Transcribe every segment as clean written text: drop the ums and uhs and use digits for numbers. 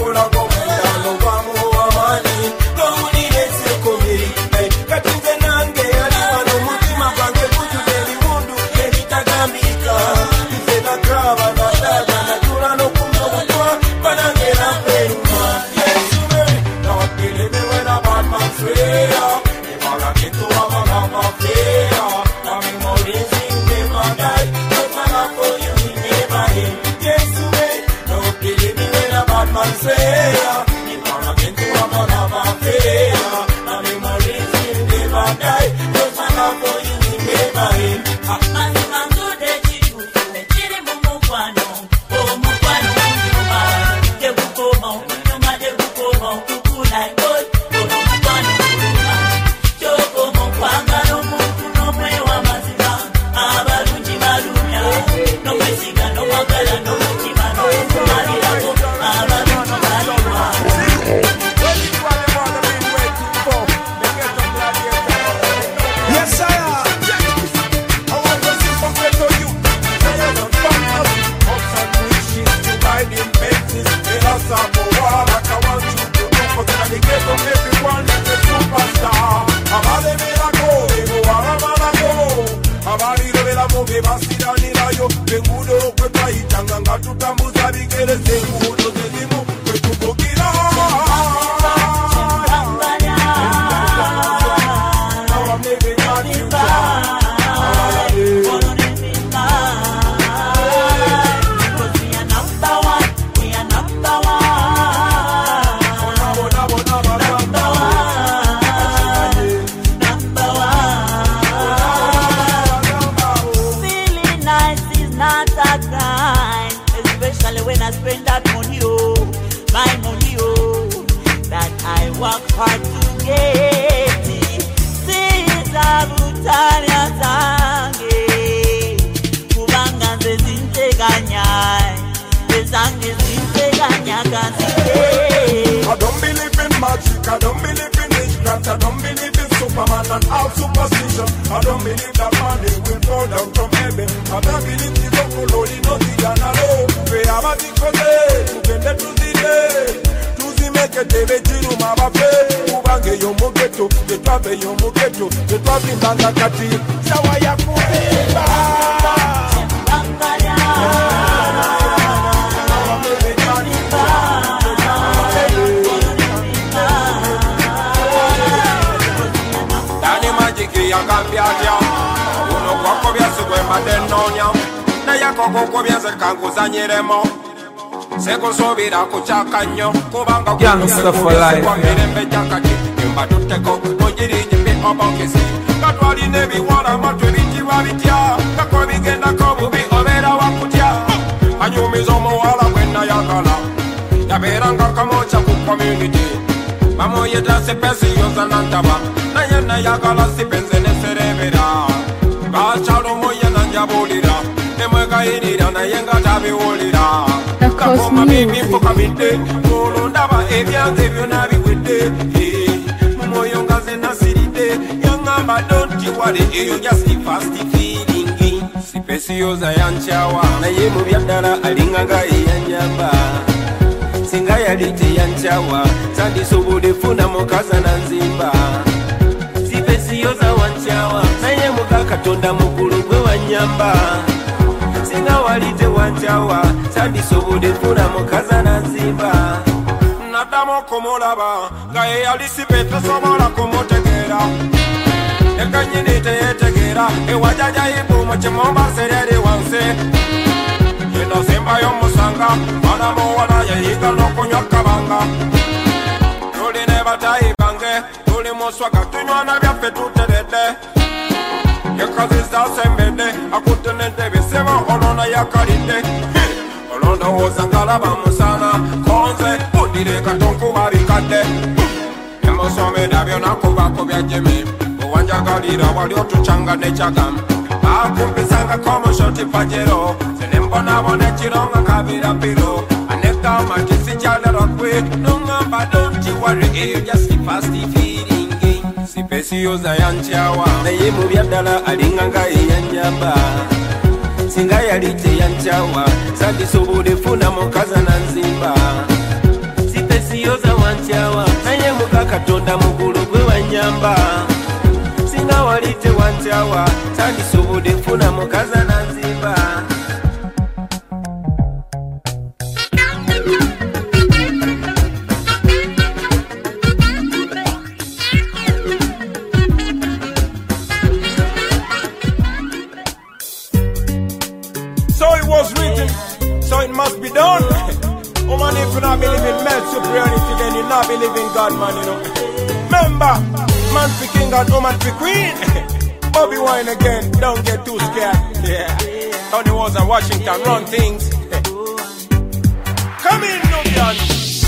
Gangsta for life. You just keep fast feeding. Sipesiyoza yanchawa na ye mu byadala alinganga yanyamba. Singa yalite yanchawa sandi sobude funa mukaza na nzimba. Sipesiyoza wanchawa na ye mukakatonda mukulu gwe wanyamba. Singa walite wanchawa sandi sobude funa mukaza na nzimba. Nadamo komolaba gaye yalisipete sobola kumutegera. Ekanyinite yetegera ewajaja ibu chimomba serere wanse yeno semba yomusanga mwana muwala yayiga n'okunywa kabanga tuli ne batayi bange tuli muswaka tunywana byaffe tuteredde yekaziza sembedde akutte n'entebe sebo olona yakalidde olondowooza ngalaba musana konze budire katonkuba bikadde nemusomera byonakubako bya jemi wanjagalira wali otuchanga nechagam akumpisanga komushoti pajero senembonabona ekironga kabira piro anekama kisikyalelokwe nongamba don't you worry you just keep fast feeding sipesiyoza yanchawa naye mu byaddala alinganga eyanyamba singa yali teyanchawa sandisobola funa mukaza na nzimba yanchawa sandisobodde funa mukaza nanzimba. So it was written, so it must be done. Woman, if you not believe in male superiority, then you not believe in God, man, you know. Remember, man for king and woman for queen. Bobby Wine again, don't get too scared. Yeah, Tony was in Washington, run things. Come in, Nubian.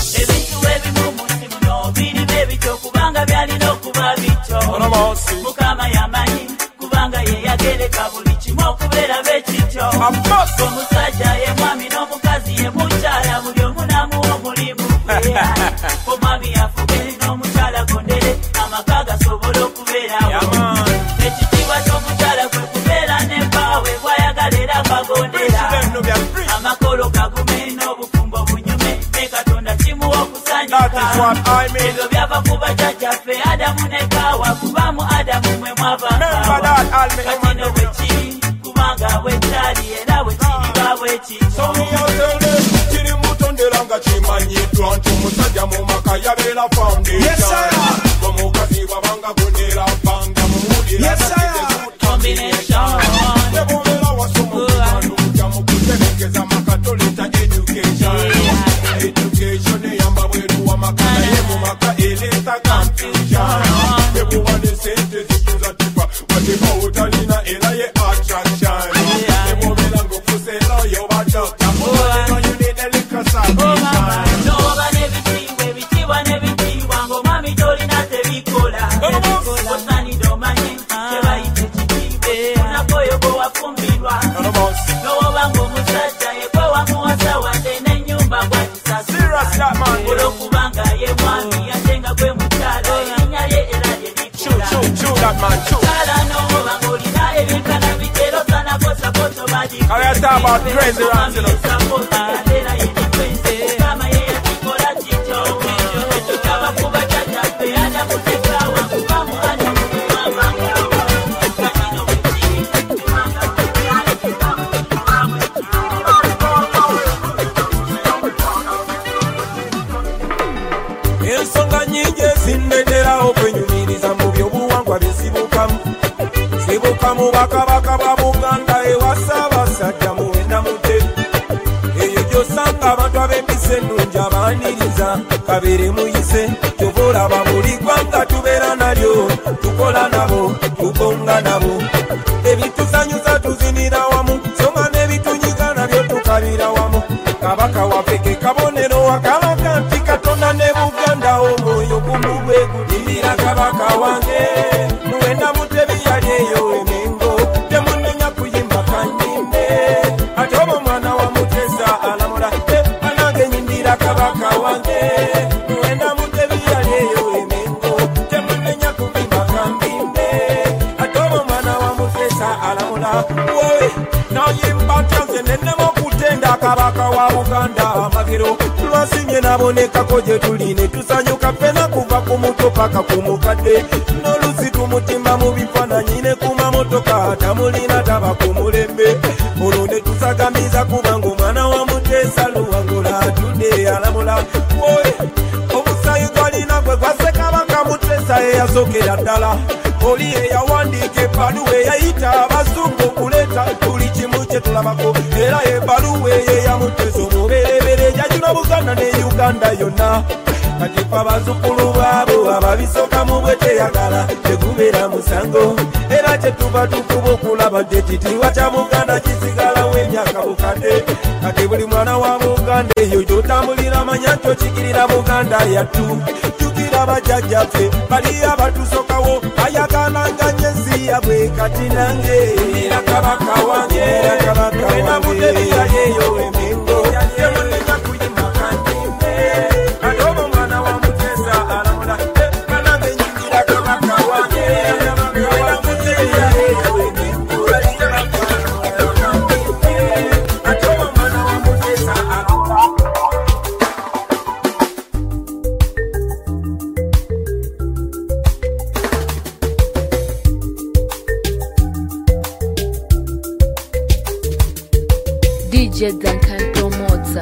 Mukama yamanyi kubanga ye yagereka buli kimu okubeera b'ekityo. Omusajja ye mwami n'omukazi ye mukyala buli omu n'amuwa omulimu gwe. Omwami yafuge n'omukyala gondere amaka gasobola okubeerawo. Ekitiibwa ky'omukyala kwe kubeera n'ebbaawe bw'ayagala era bagondera. Amakolo gagume n'obufumbo bunyume ne Katonda kimuwa okusanyuka. Ebyo byava ku bajjajjaffe Adamu ne Kaawa kubamu Adamu mwe mwavanga. Kati no bwe kiri kubanga bwe kyali era bwe kiriba bwe kityo. Kiri mutondera nga kimanyiddwa nti omusajja mu maka yabeera foundation. Omukazi bw'abanga gondera bbanga muwulira combination. Nebubeera wasoma ojja mu kuterekeza maka toleta education. Education eyamba bweru w'amaka naye mu maka ereeta confusion. Nebuwa ne sente zituza tipa watiba otalina era ye attraction. Nebubeera ng'ofuseera yoba doctor you need a liquor salvation. Noba n'ebitiibwa ebitiibwa n'ebitiibwa ng'omwami tolina tebikola. Osaanidde omanye kye bayita ekitiibwa onakoyo gwe wafumbirwa. N'owoba ng'omusajja ye gwe wamuwasa wadde n'ennyumba gw'agisasula. Olw'okubanga ye mwami ate nga gwe mukyala erinnya lye era lye likola. Kala n'owoba ng'olina ebyenkana bitero sanako sapoto badikola. I gotta talk about crazy rants, you know. Ensonga nyingi ezinnetera okwenyumiriza mu byobuwangwa byezibukamu. Zibukamu bakabaka bwa Buganda ewa Ssaabasajja Muwenda Mutebi. Eyo gy'osanga abantu ab'empisa ennungi abaaniriza kabeere muyise. Kyova olaba buli ggwanga tubeera nalyo, tukola nabo, tugonga nabo. Ebituzanyuza tuzinira wamu, so nga n'ebitunyiga nabyo tukabira wamu. Kabaka waffe ke kabonero wakalaga nti Katonda ne Buganda omwoyo gumu gwe gulimbira kabaka wange. Muwenda Mutebi yali eyo emengo, temunenya kuyimba kanyimbe. Ate oba mwana wa Mutesa alamula, anange nyindira kabaka wange. Muwenda Mutebi yali eyo emengo, temunenya kuyimba kanyimbe. Ate oba mwana wa Mutesa alamula, wowe nayimba tanze nenemo kutenda kabaka wa Buganda amagero. Lwasimye nabonekako gye tuli ne tusanyuka ffena kuva ku muto paka ku mukadde. N'olusi tumutimba mu bifaananyi ne ku mamotoka tamulina taba ku mulembe. Olwo ne tusagamiza kubanga omwana wa Mutesa Luwangula atudde alamula. Wowe omusaayi gwalina gwe gwasse kabaka Mutesa eyasookera ddala. Oli eyawandiika ebbaluwa eyayita abazungu okuleeta buli kimu kye tulabako. Era ebbaluwa eyo eya Mutesa omubereberye ejajula Buganda ne Uganda yonna. Kati ffe abazzukulu baabo ababisooka mu bwe teyagala tegubeera musango. Era kye tuba tukuba okulaba gye kitiibwa kya Buganda kisigalawo emyaka bukadde. Kati buli mwana wa Buganda eyo gy'otambulira manya nti okikirira Buganda yattu. Jjukira bajjajjaffe bali abatusookawo ayagalanga nnyo ensi yabwe. Kati nange era kabaka wange Muwenda Mutebi yali eyo emengo, temunenya kuyimba kanyimbe. Ate oba omwana wa Mutesa alamula, kanange nyingira kabaka wange. Muwenda Mutebi yali eyo emengo, ate oba omwana wa Mutesa alamula. DJ Duncan Promoter.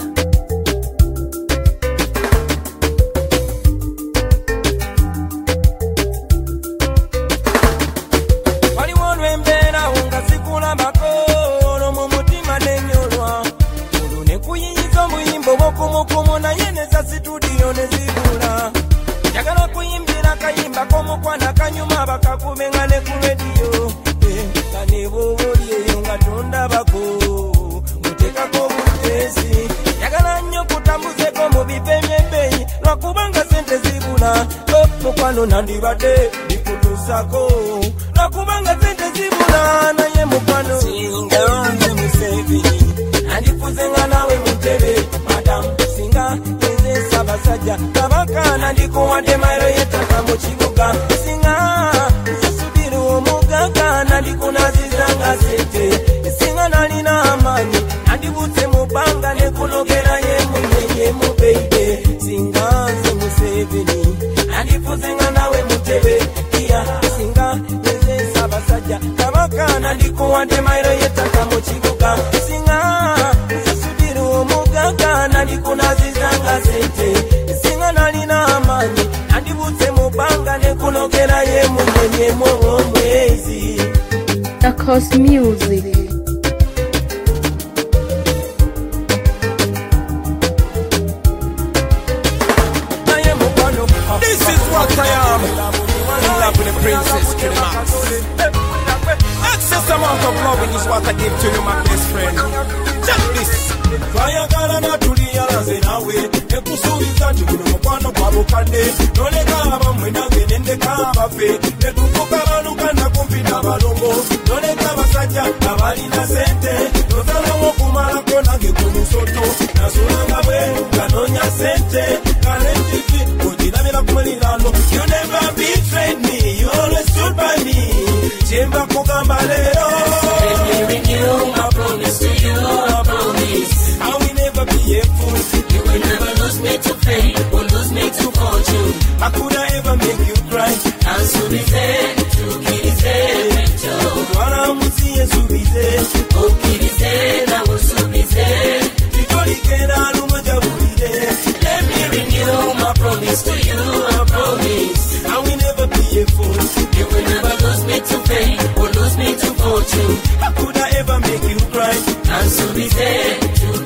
Kumukumu na yeneza studio nezibula Yagala kuyimbira kayimba komukwana kanyuma bakakumengane ku radio Kanebo oliyo nga tonda bako mutekako butesi Yagala nnyo kutambuzeko mu bipemye bei lwakubanga sente zibula mukwano nandibadde bikutusako lwakubanga sente zibula naye mukwano singa nze Museveni andifuzenga nawe mutebe Singa eze sabasajja kabaka nandikuwadde mayiro y'ettaka mu kibuga singa nsasubira omugaga nandikunazizanga sente singa nalina amaanyi nandibutse mu bbanga nekunogera yemunyenyemu beibe singa nze Museveni nandifuzenga nawe mutebe iya singa eze sabasajja kabaka nandikuwadde mayiro y'ettaka mu kibuga singa ndikunazizanga sente singa nalina amaanyi andibutse mu bbanga nekunogera yemunyenyemu omwezi Akos Music. This is what I am. In love with the princess to the max. Excess amount of loving is what I give to you, my best friend. Check this. Twayagala natulia lanze nawe ekusuubiza nti guno mukwano gwa bukadde noleka abamwe nange nendeka abafe netufuka baluka nakumpi n'abalongo noleka abasajja abalina sente tozalawo okumalako nange ku musoto nasulanga bwe ganoonya sente kalentivi ogirabira ku muliraano you never betrayed me you always stood by me kyemba kugamba leero let me renew my promise to you I promise I will never be a fool. You will never lose me to fame or lose me to fortune. I could I ever make you cry? And subize, tu kirize, mecho. Wana musiye subize, o kirize, na wo subize. Tikoli kena luma jabulide. Let me renew my promise to you, I promise. I will never be a fool. You will never lose me to fame or lose me to fortune. I could I ever make you cry? And subize.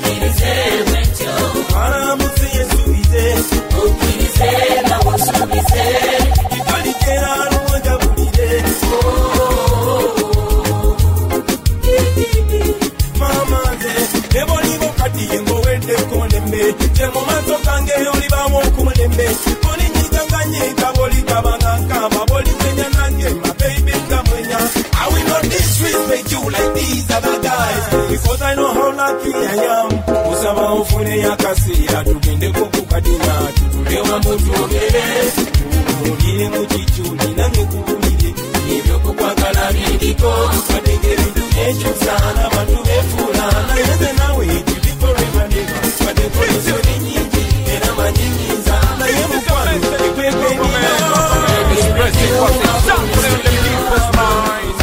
Because I know how lucky I am. Usaba ufune ya kasi ya tugende kukukadina tutulewa mutugere Mugire muchichuni nange kukumire Nibyo kukwagala bindiko Kadengere nduyecho sana Bantu befula Na yeze nawe iti forever never Kadeko iso ni nyingi Era manyingiza Na ye mukwano Kikwepe ni Expressing what is something in the people's mind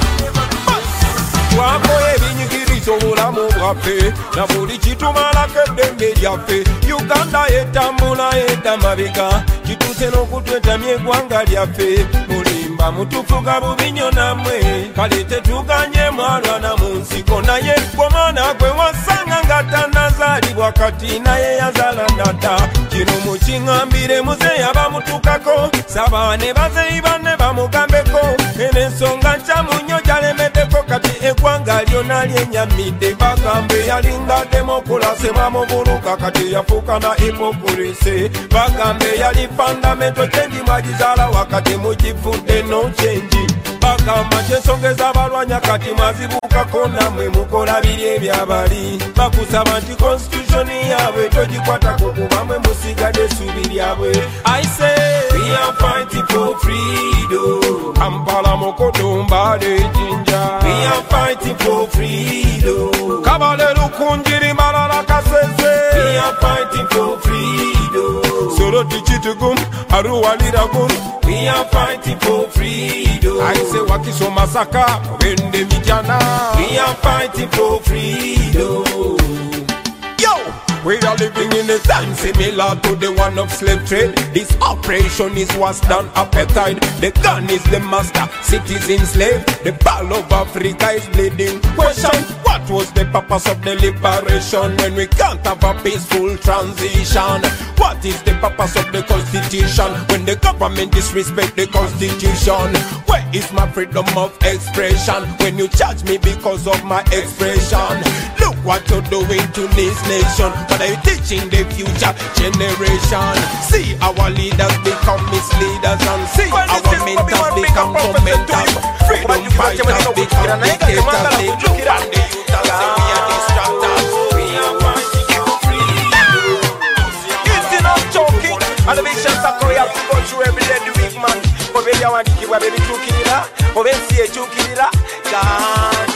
Wako ebinyigirizo mulamu bwaffe na buli kitumalako eddembe lyaffe Uganda etambula edda mabega kituuse n'okutwetamya eggwanga lyaffe mulimba mutufuga bubinyo namwe kale tetuganye mwalwana mu nsiko naye gomwana gwe wasanga nga tannazaalibwa kati naye yazaala nata kino mukiŋŋambire muzeeyi abamutukako saba ne bazeeyi banne bamugambeko enensonga nkyamu nnyo gyalemeddeko kati eggwanga lyonna lyenyamidde bagambe yalinga demokulase bamubuluka kati yafuuka na hipokulise bagambe yali fundamento kyengi mwagizaala wakati mugivudde no kyengi bagamba kyensongeza abalwanya kati mwazibukako namwe mukola biri ebyabali bakusaba nti konstitutioni yaabwe togikwatako kubamwe musigadde essuubi lyabwe I say we are fighting for freedom Kampala Mokotombale Jinja we are fighting for freedom Kabale Lukunjiri Malala Kasese we are fighting for freedom Soroti Chitugum Arua Liragum we are fighting for freedom I say Wakiso Masaka Wende Mijana we are fighting for freedom are living in a time similar to the one of slave trade. This operation is what's done appetite. The gun is the master, citizen slave. The ball of Africa is bleeding. Question, what was the purpose of the liberation when we can't have a peaceful transition? What is the purpose of the constitution when the government disrespect the constitution? Where is my freedom of expression when you charge me because of my expression? Look what you're doing to this nation, but are you teaching the future generation? See our leaders become misleaders, and see our mentors become tormentors. Freedom fighters become dictators. They look and the youth and say we are distractors. We are fighting you free. You still not joking? And the vision you have to go through every day the week, man. But when you want to keep a baby to kill it, but when see a to kill it, God.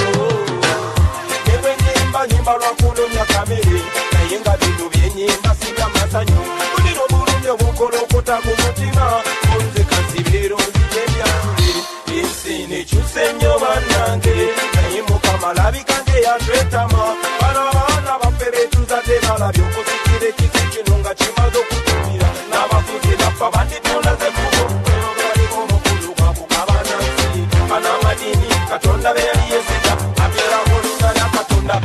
Nyimba lwakulo mya kamere nayenga bintu byenyimba siga masanyu buliro bulumye bukolokota ku mutima onze kasibiro nzijebyange isi nekyuse nnyo bannange naye mukama labikange yatwetama bano abaana baffe betuzadde balabye okusikira ekisi kino nga kimaze okutumira n'abafuzi baffe banditunda zekubo baliko omukulu gwakukabanansi banamadini katonda be yali yesiga abyerakolungana katonda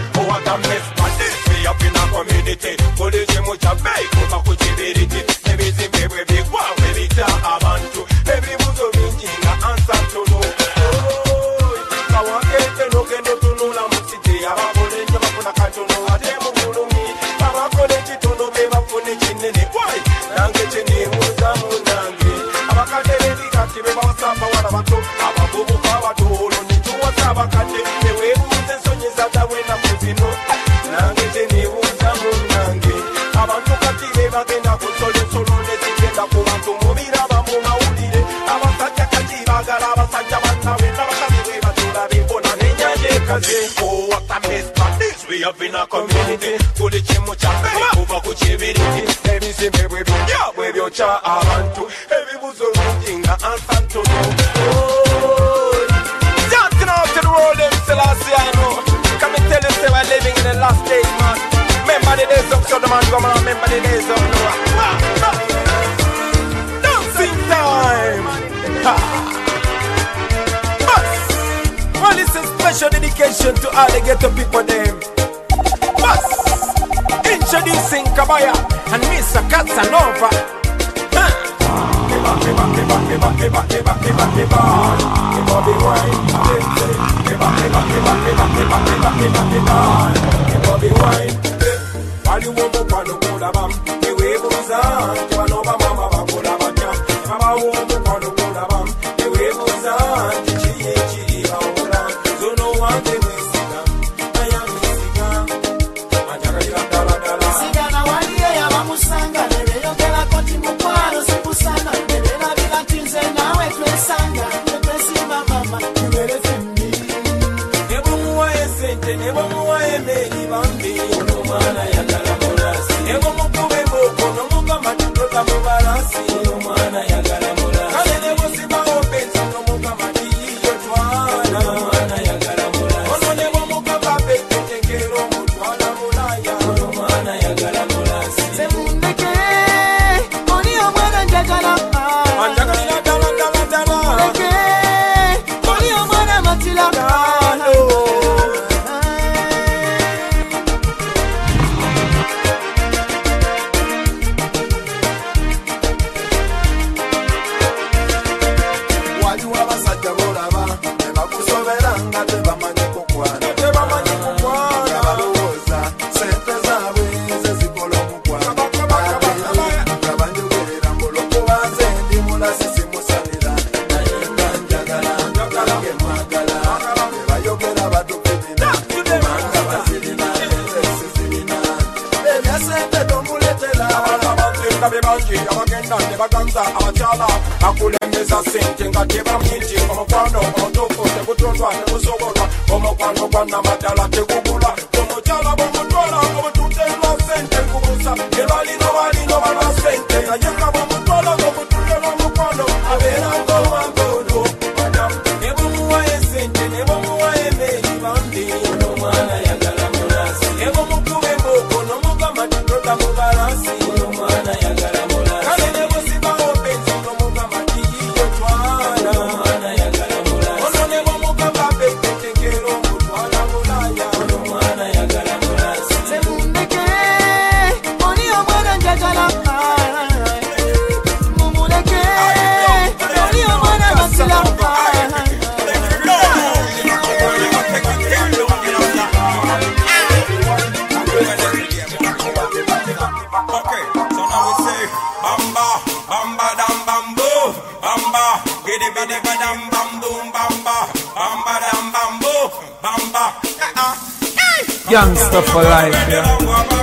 community, police mucha bay, kuba kuchibiriti, ebizimbe bwe bigwa, bwe bita abantu, ebibuzo bingi nga answer to no. Kawakete no kendo tunula musite, ababole nje bafuna katono, ate mu bulumi, abakole kitono be bafune kinene, why? Nange kyendibuuza munange, abakadde b'ebikati be bawasamba wana bato, abavubuka abatoolo ne tuwasa abakadde, ne weebuuza ensonyi zaddawe na muzino, nange kyendibuuza munange, abantu kati be bagenda kusola ensolo ne zigenda ku bantu mubira bamu mawulire, abasajja kati baagala abasajja bannawe n'abakazi bwe batula bibona n'ennyanja ekaze. Oh, what a mess, but this we have in a community, buli kimu kyaffe kuva ku kibiriti, ebizimbe bwe bijja bwe byokya abantu, ebibuzo bingi nga ansa ntono. Dancing out to the world, them Selassie, can me tell you say we're living in the last days, man. Remember the days of Sodom and Gomorrah, remember the days of Noah. Dancing time! Well, it's a special dedication to all the ghetto people them. Introducing Kabaya and Mr. Casanova. bamba. Youngster for life, yeah.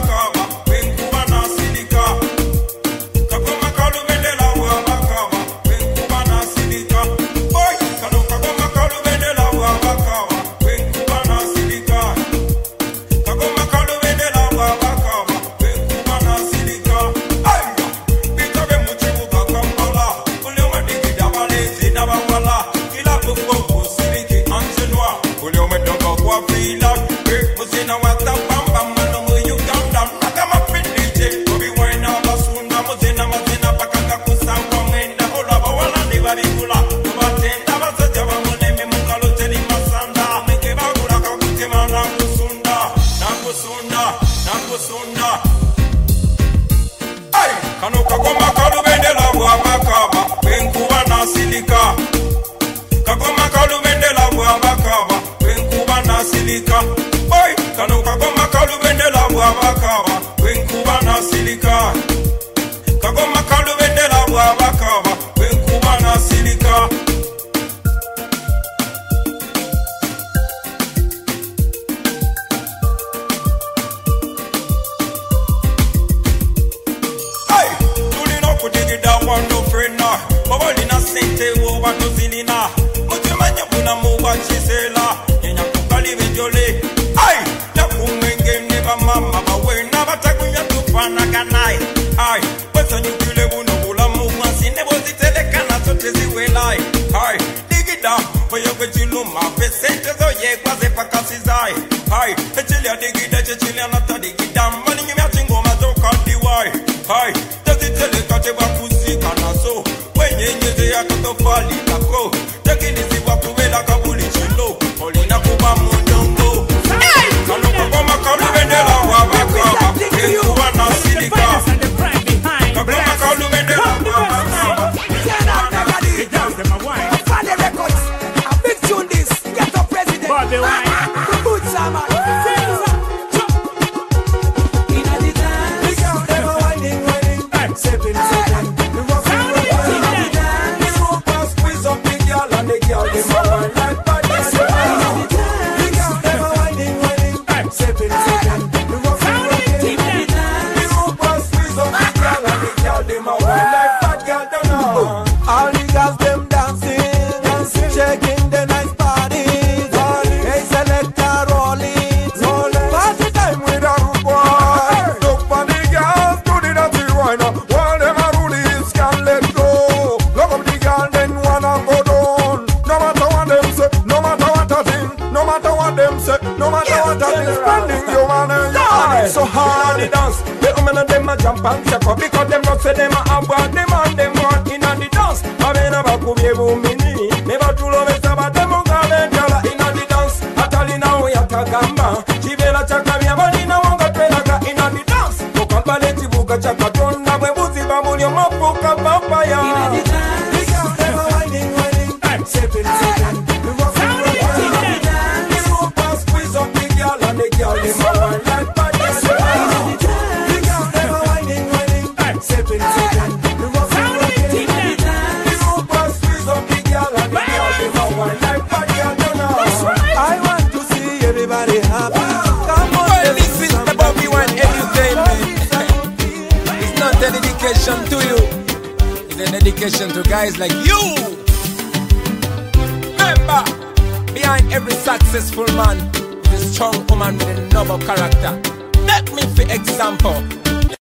So hard the dance, the women and them a jump and check up because them not say them a have what them and them want in the dance. I mean about to be able mini, never to love it about them on gala in the dance. Atalina we atagamba, chibela chaka mi abani na wanga twelaka in the dance. Kokamba leti buka chaka tona we buzi bamuli mafuka vampire. In the dance, we got them a whining, stepping. We rock in the dance, we move past squeeze up the girl and the girl them a wine like. Dedication to you. It's a dedication to guys like you. Remember, behind every successful man is a strong woman with a noble character. Let me for example.